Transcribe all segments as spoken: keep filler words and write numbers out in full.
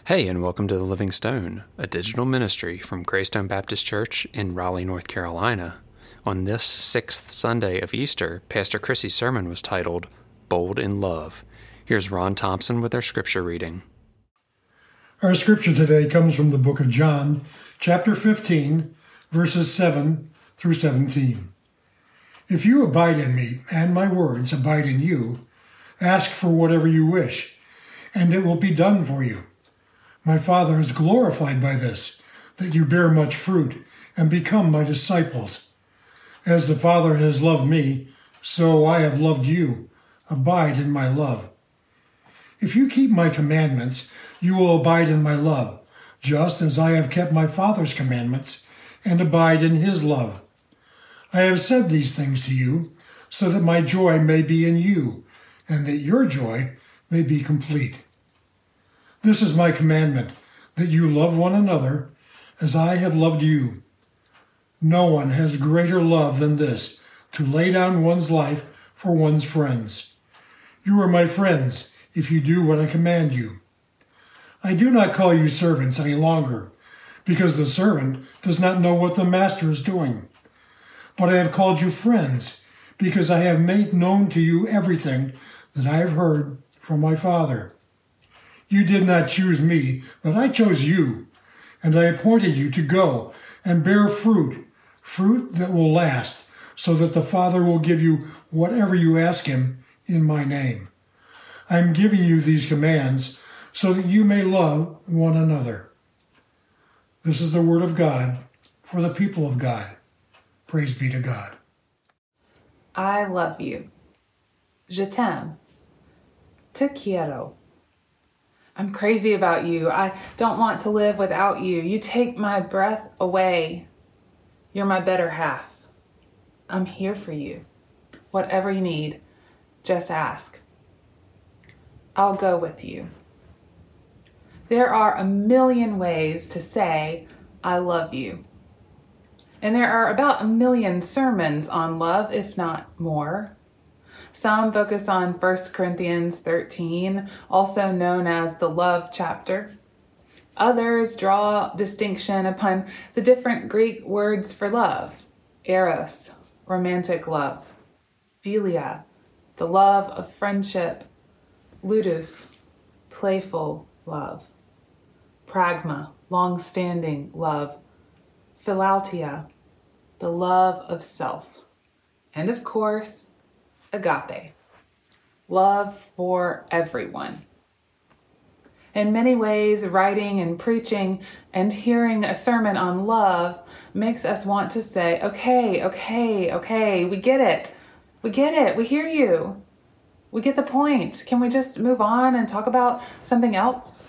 Hey, and welcome to The Living Stone, a digital ministry from Greystone Baptist Church in Raleigh, North Carolina. On this sixth Sunday of Easter, Pastor Chrissy's sermon was titled, Bold in Love. Here's Ron Thompson with our scripture reading. Our scripture today comes from the book of John, chapter fifteen, verses seven through seventeen. If you abide in me, and my words abide in you, ask for whatever you wish, and it will be done for you. My Father is glorified by this, that you bear much fruit and become my disciples. As the Father has loved me, so I have loved you. Abide in my love. If you keep my commandments, you will abide in my love, just as I have kept my Father's commandments and abide in his love. I have said these things to you, so that my joy may be in you, and that your joy may be complete. This is my commandment, that you love one another as I have loved you. No one has greater love than this, to lay down one's life for one's friends. You are my friends if you do what I command you. I do not call you servants any longer, because the servant does not know what the master is doing. But I have called you friends, because I have made known to you everything that I have heard from my Father. You did not choose me, but I chose you, and I appointed you to go and bear fruit, fruit that will last, so that the Father will give you whatever you ask him in my name. I am giving you these commands so that you may love one another. This is the word of God for the people of God. Praise be to God. I love you. Je t'aime. Te quiero. I'm crazy about you. I don't want to live without you. You take my breath away. You're my better half. I'm here for you. Whatever you need, just ask. I'll go with you. There are a million ways to say, I love you. And there are about a million sermons on love, if not more. Some focus on First Corinthians thirteen, also known as the love chapter. Others draw distinction upon the different Greek words for love: eros, romantic love; philia, the love of friendship; ludus, playful love; pragma, long-standing love; philautia, the love of self; and of course, agape, love for everyone. In many ways, writing and preaching and hearing a sermon on love makes us want to say, okay, okay, okay, we get it. We get it. We hear you. We get the point. Can we just move on and talk about something else?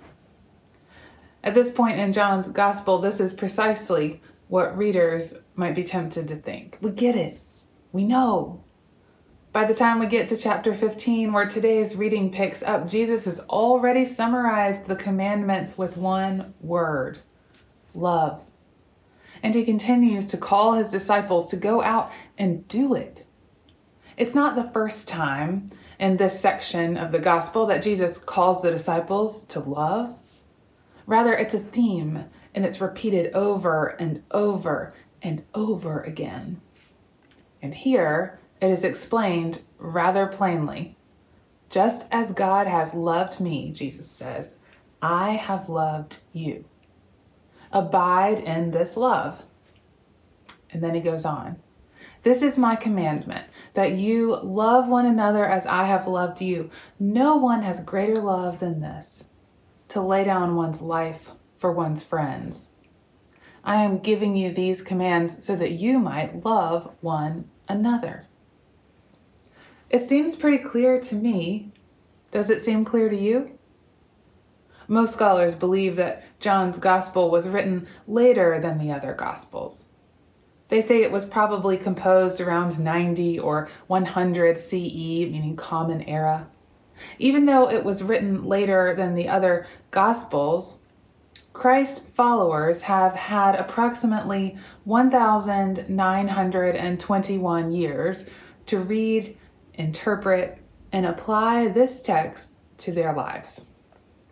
At this point in John's gospel, this is precisely what readers might be tempted to think. We get it. We know. By the time we get to chapter fifteen, where today's reading picks up, Jesus has already summarized the commandments with one word: love. And he continues to call his disciples to go out and do it. It's not the first time in this section of the gospel that Jesus calls the disciples to love. Rather, it's a theme, and it's repeated over and over and over again. And here, it is explained rather plainly. Just as God has loved me, Jesus says, I have loved you. Abide in this love. And then he goes on. This is my commandment, that you love one another as I have loved you. No one has greater love than this, to lay down one's life for one's friends. I am giving you these commands so that you might love one another. It seems pretty clear to me. Does it seem clear to you? Most scholars believe that John's gospel was written later than the other gospels. They say it was probably composed around ninety or one hundred C E, meaning Common Era. Even though it was written later than the other gospels, Christ followers have had approximately one thousand nine hundred twenty-one years to read, interpret, and apply this text to their lives.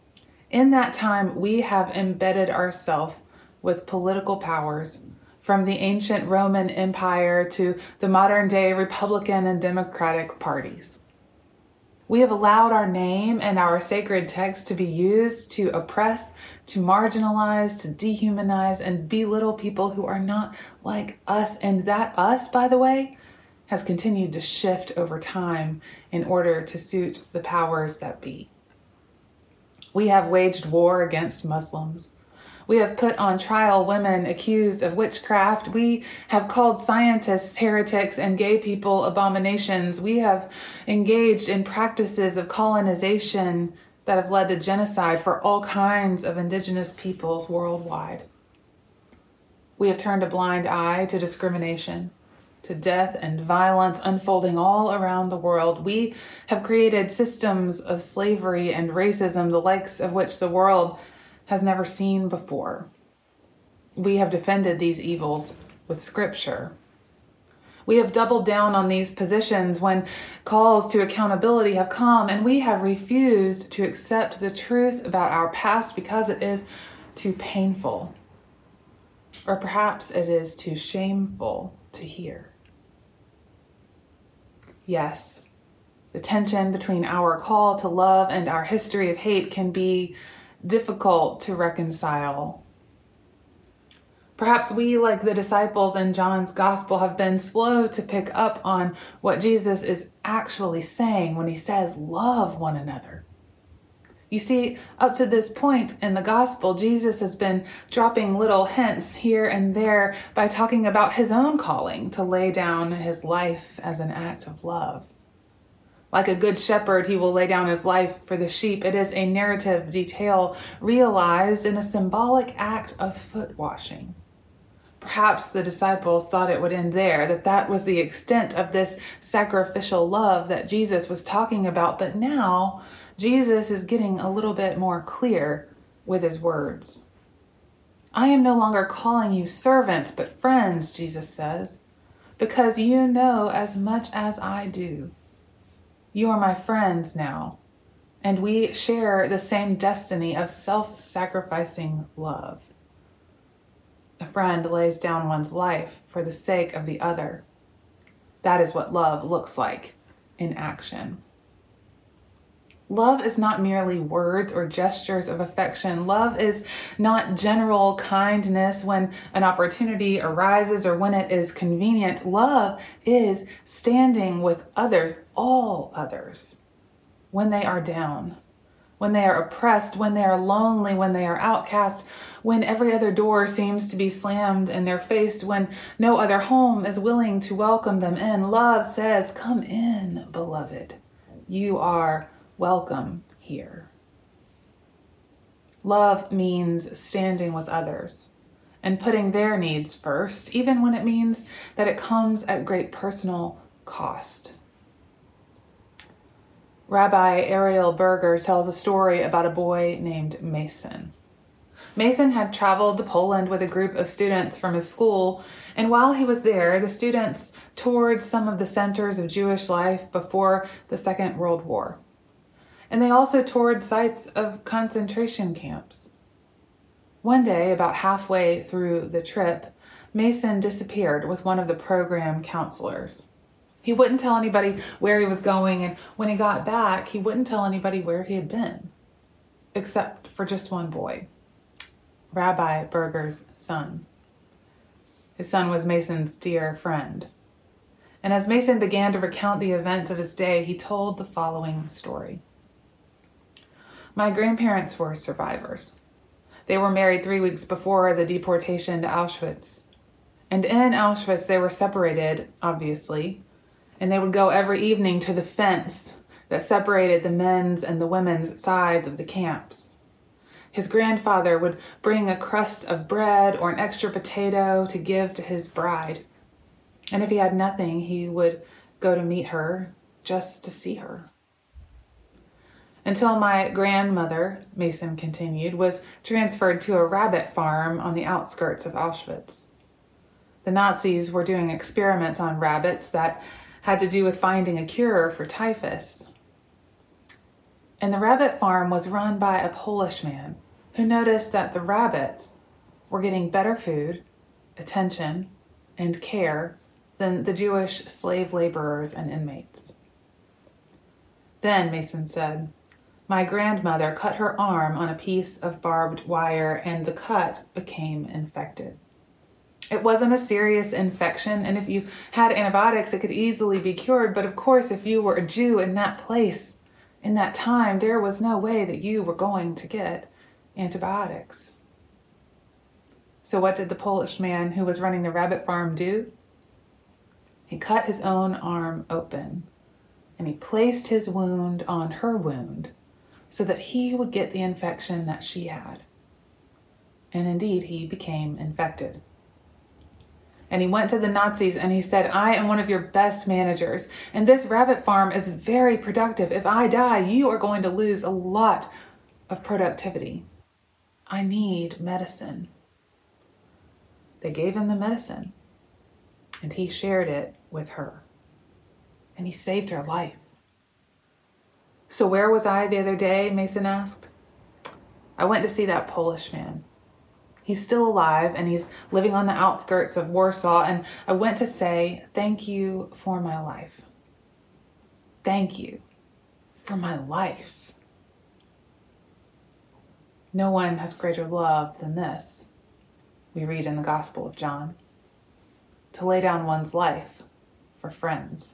In that time, we have embedded ourselves with political powers, from the ancient Roman Empire to the modern day Republican and Democratic parties. We have allowed our name and our sacred text to be used to oppress, to marginalize, to dehumanize, and belittle people who are not like us. And that us, by the way, has continued to shift over time in order to suit the powers that be. We have waged war against Muslims. We have put on trial women accused of witchcraft. We have called scientists heretics and gay people abominations. We have engaged in practices of colonization that have led to genocide for all kinds of indigenous peoples worldwide. We have turned a blind eye to discrimination, to death and violence unfolding all around the world. We have created systems of slavery and racism, the likes of which the world has never seen before. We have defended these evils with scripture. We have doubled down on these positions when calls to accountability have come, and we have refused to accept the truth about our past because it is too painful, or perhaps it is too shameful to hear. Yes, the tension between our call to love and our history of hate can be difficult to reconcile. Perhaps we, like the disciples in John's gospel, have been slow to pick up on what Jesus is actually saying when he says, love one another. You see, up to this point in the gospel, Jesus has been dropping little hints here and there by talking about his own calling to lay down his life as an act of love. Like a good shepherd, he will lay down his life for the sheep. It is a narrative detail realized in a symbolic act of foot washing. Perhaps the disciples thought it would end there, that that was the extent of this sacrificial love that Jesus was talking about. But now, Jesus is getting a little bit more clear with his words. I am no longer calling you servants, but friends, Jesus says, because you know as much as I do. You are my friends now, and we share the same destiny of self-sacrificing love. A friend lays down one's life for the sake of the other. That is what love looks like in action. Love is not merely words or gestures of affection. Love is not general kindness when an opportunity arises or when it is convenient. Love is standing with others, all others, when they are down, when they are oppressed, when they are lonely, when they are outcast, when every other door seems to be slammed in their face, when no other home is willing to welcome them in. Love says, come in, beloved. You are welcome here. Love means standing with others and putting their needs first, even when it means that it comes at great personal cost. Rabbi Ariel Berger tells a story about a boy named Mason. Mason had traveled to Poland with a group of students from his school, and while he was there, the students toured some of the centers of Jewish life before the Second World War. And they also toured sites of concentration camps. One day, about halfway through the trip, Mason disappeared with one of the program counselors. He wouldn't tell anybody where he was going, and when he got back, he wouldn't tell anybody where he had been, except for just one boy, Rabbi Berger's son. His son was Mason's dear friend. And as Mason began to recount the events of his day, he told the following story. My grandparents were survivors. They were married three weeks before the deportation to Auschwitz. And in Auschwitz, they were separated, obviously, and they would go every evening to the fence that separated the men's and the women's sides of the camps. His grandfather would bring a crust of bread or an extra potato to give to his bride. And if he had nothing, he would go to meet her just to see her. Until my grandmother, Mason continued, was transferred to a rabbit farm on the outskirts of Auschwitz. The Nazis were doing experiments on rabbits that had to do with finding a cure for typhus. And the rabbit farm was run by a Polish man who noticed that the rabbits were getting better food, attention, and care than the Jewish slave laborers and inmates. Then, Mason said, my grandmother cut her arm on a piece of barbed wire and the cut became infected. It wasn't a serious infection, and if you had antibiotics, it could easily be cured. But of course, if you were a Jew in that place, in that time, there was no way that you were going to get antibiotics. So what did the Polish man who was running the rabbit farm do? He cut his own arm open, and he placed his wound on her wound so that he would get the infection that she had. And indeed, he became infected. And he went to the Nazis and he said, I am one of your best managers, and this rabbit farm is very productive. If I die, you are going to lose a lot of productivity. I need medicine. They gave him the medicine, and he shared it with her, and he saved her life. So where was I the other day, Mason asked. I went to see that Polish man. He's still alive, and he's living on the outskirts of Warsaw, and I went to say thank you for my life. Thank you for my life. No one has greater love than this, we read in the Gospel of John, to lay down one's life for friends.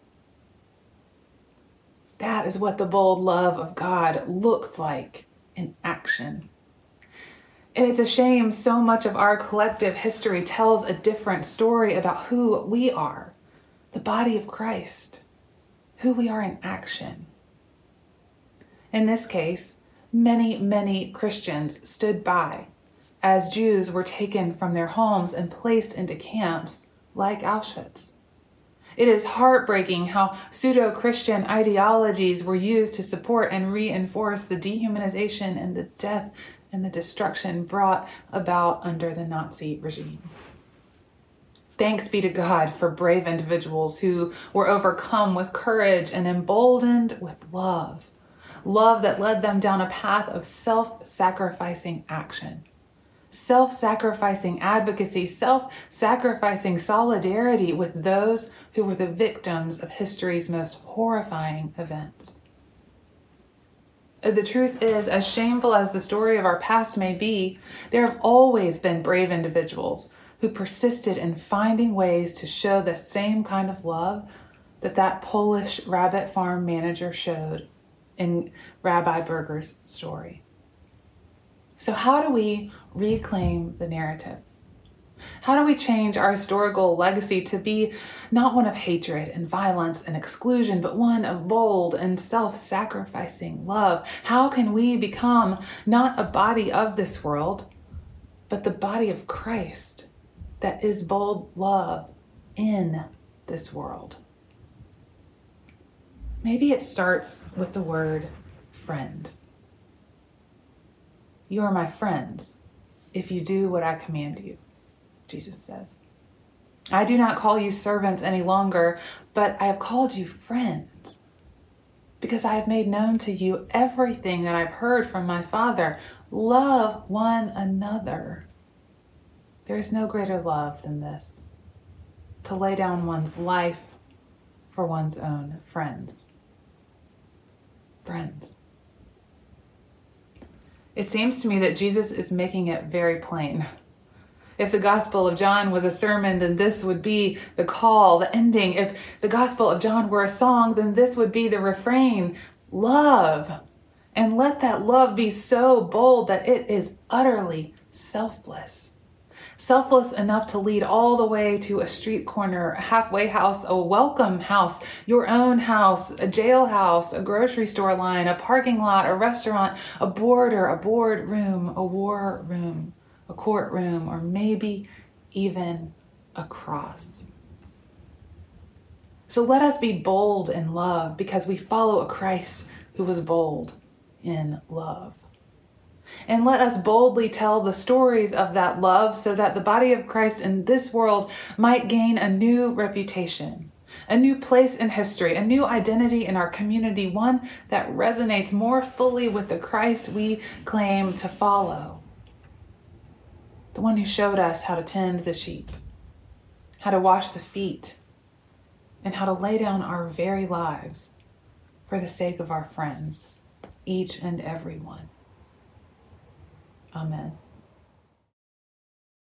That is what the bold love of God looks like in action. And it's a shame so much of our collective history tells a different story about who we are, the body of Christ, who we are in action. In this case, many, many Christians stood by as Jews were taken from their homes and placed into camps like Auschwitz. It is heartbreaking how pseudo-Christian ideologies were used to support and reinforce the dehumanization and the death and the destruction brought about under the Nazi regime. Thanks be to God for brave individuals who were overcome with courage and emboldened with love. Love that led them down a path of self-sacrificing action. Self-sacrificing advocacy, self-sacrificing solidarity with those who were the victims of history's most horrifying events. The truth is, as shameful as the story of our past may be, there have always been brave individuals who persisted in finding ways to show the same kind of love that that Polish rabbit farm manager showed in Rabbi Berger's story. So how do we reclaim the narrative? How do we change our historical legacy to be not one of hatred and violence and exclusion, but one of bold and self-sacrificing love? How can we become not a body of this world, but the body of Christ that is bold love in this world? Maybe it starts with the word friend. You are my friends if you do what I command you, Jesus says. I do not call you servants any longer, but I have called you friends, because I have made known to you everything that I've heard from my Father. Love one another. There is no greater love than this, to lay down one's life for one's own friends. Friends. It seems to me that Jesus is making it very plain. If the Gospel of John was a sermon, then this would be the call, the ending. If the Gospel of John were a song, then this would be the refrain. Love. And let that love be so bold that it is utterly selfless. Selfless enough to lead all the way to a street corner, a halfway house, a welcome house, your own house, a jailhouse, a grocery store line, a parking lot, a restaurant, a border, a board room, a war room, a courtroom, or maybe even a cross. So let us be bold in love because we follow a Christ who was bold in love. And let us boldly tell the stories of that love so that the body of Christ in this world might gain a new reputation, a new place in history, a new identity in our community, one that resonates more fully with the Christ we claim to follow. The one who showed us how to tend the sheep, how to wash the feet, and how to lay down our very lives for the sake of our friends, each and every one. Amen.